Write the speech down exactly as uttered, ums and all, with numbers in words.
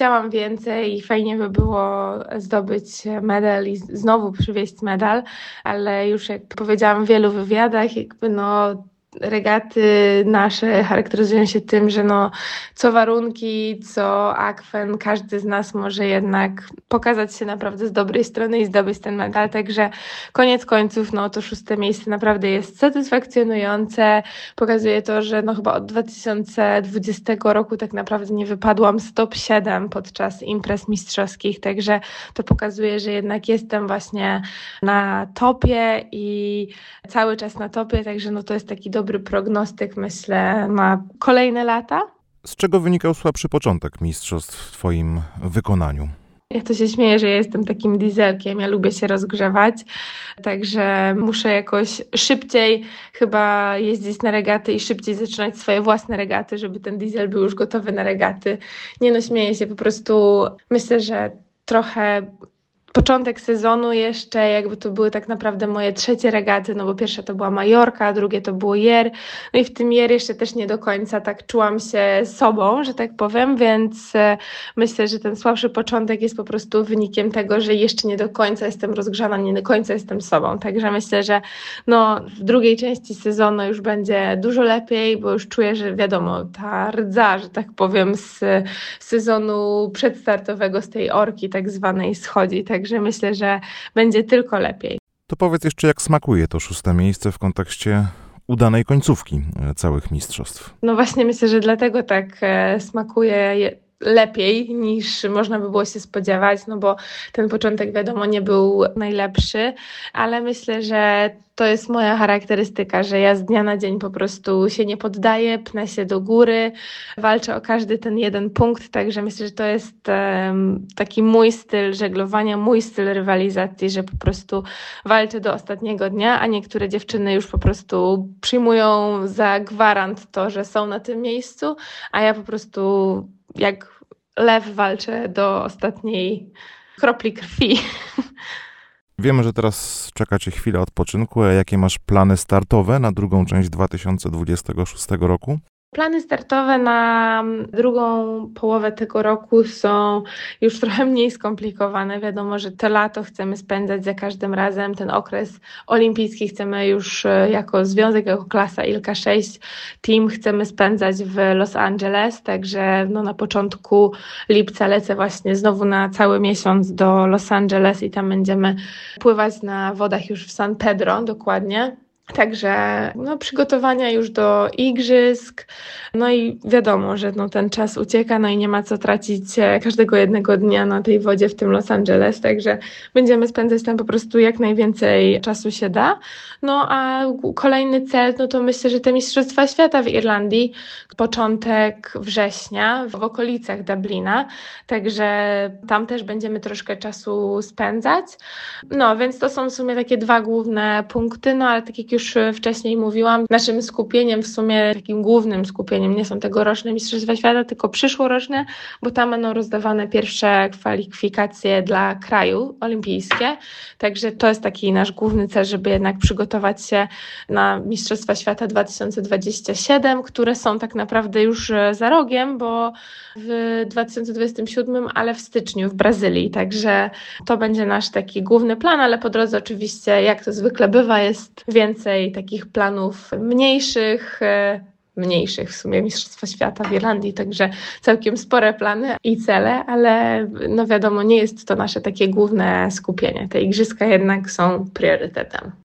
chciałam więcej i fajnie by było zdobyć medal i znowu przywieźć medal, ale już jak powiedziałam w wielu wywiadach, jakby no regaty nasze charakteryzują się tym, że no co warunki, co akwen, każdy z nas może jednak pokazać się naprawdę z dobrej strony i zdobyć ten medal, także koniec końców no to szóste miejsce naprawdę jest satysfakcjonujące, pokazuje to, że no chyba od dwa tysiące dwudziestego roku tak naprawdę nie wypadłam z top siedem podczas imprez mistrzowskich, także to pokazuje, że jednak jestem właśnie na topie i cały czas na topie, także no to jest taki dobry prognostyk, myślę, na kolejne lata. Z czego wynikał słabszy początek mistrzostw w twoim wykonaniu? Ja to się śmieję, że ja jestem takim dieselkiem, ja lubię się rozgrzewać, także muszę jakoś szybciej chyba jeździć na regaty i szybciej zaczynać swoje własne regaty, żeby ten diesel był już gotowy na regaty. Nie no, śmieję się, po prostu myślę, że trochę początek sezonu jeszcze, jakby to były tak naprawdę moje trzecie regaty, no bo pierwsza to była Majorka, a drugie to było Jer, no i w tym Jer jeszcze też nie do końca tak czułam się sobą, że tak powiem, więc myślę, że ten słabszy początek jest po prostu wynikiem tego, że jeszcze nie do końca jestem rozgrzana, nie do końca jestem sobą, także myślę, że no w drugiej części sezonu już będzie dużo lepiej, bo już czuję, że wiadomo, ta rdza, że tak powiem, z sezonu przedstartowego, z tej orki tak zwanej schodzi, tak Także myślę, że będzie tylko lepiej. To powiedz jeszcze, jak smakuje to szóste miejsce w kontekście udanej końcówki całych mistrzostw. No właśnie myślę, że dlatego tak e, smakuje lepiej niż można by było się spodziewać, no bo ten początek wiadomo nie był najlepszy, ale myślę, że to jest moja charakterystyka, że ja z dnia na dzień po prostu się nie poddaję, pnę się do góry, walczę o każdy ten jeden punkt, także myślę, że to jest um, taki mój styl żeglowania, mój styl rywalizacji, że po prostu walczę do ostatniego dnia, a niektóre dziewczyny już po prostu przyjmują za gwarant to, że są na tym miejscu, a ja po prostu jak lew walczę do ostatniej kropli krwi. Wiemy, że teraz czeka cię chwila odpoczynku, a jakie masz plany startowe na drugą część dwa tysiące dwudziestego szóstego roku? Plany startowe na drugą połowę tego roku są już trochę mniej skomplikowane. Wiadomo, że to lato chcemy spędzać za każdym razem. Ten okres olimpijski chcemy już jako związek, jako klasa Ilka sześć Team chcemy spędzać w Los Angeles. Także no na początku lipca lecę właśnie znowu na cały miesiąc do Los Angeles i tam będziemy pływać na wodach już w San Pedro dokładnie. Także no, przygotowania już do igrzysk, no i wiadomo, że no, ten czas ucieka, no i nie ma co tracić każdego jednego dnia na tej wodzie w tym Los Angeles, także będziemy spędzać tam po prostu jak najwięcej czasu się da. No a kolejny cel, no to myślę, że te Mistrzostwa Świata w Irlandii, początek września w okolicach Dublina, także tam też będziemy troszkę czasu spędzać. No więc to są w sumie takie dwa główne punkty, no ale tak jak już wcześniej mówiłam, naszym skupieniem w sumie, takim głównym skupieniem nie są tegoroczne Mistrzostwa Świata, tylko przyszłoroczne, bo tam będą rozdawane pierwsze kwalifikacje dla kraju olimpijskie, także to jest taki nasz główny cel, żeby jednak przygotować się na Mistrzostwa Świata dwa tysiące dwudziesty siódmy, które są tak naprawdę już za rogiem, bo w dwa tysiące dwudziestym siódmym, ale w styczniu w Brazylii, także to będzie nasz taki główny plan, ale po drodze oczywiście, jak to zwykle bywa, jest więcej takich planów mniejszych, mniejszych w sumie Mistrzostwa Świata w Irlandii, także całkiem spore plany i cele, ale no wiadomo, nie jest to nasze takie główne skupienie. Te igrzyska jednak są priorytetem.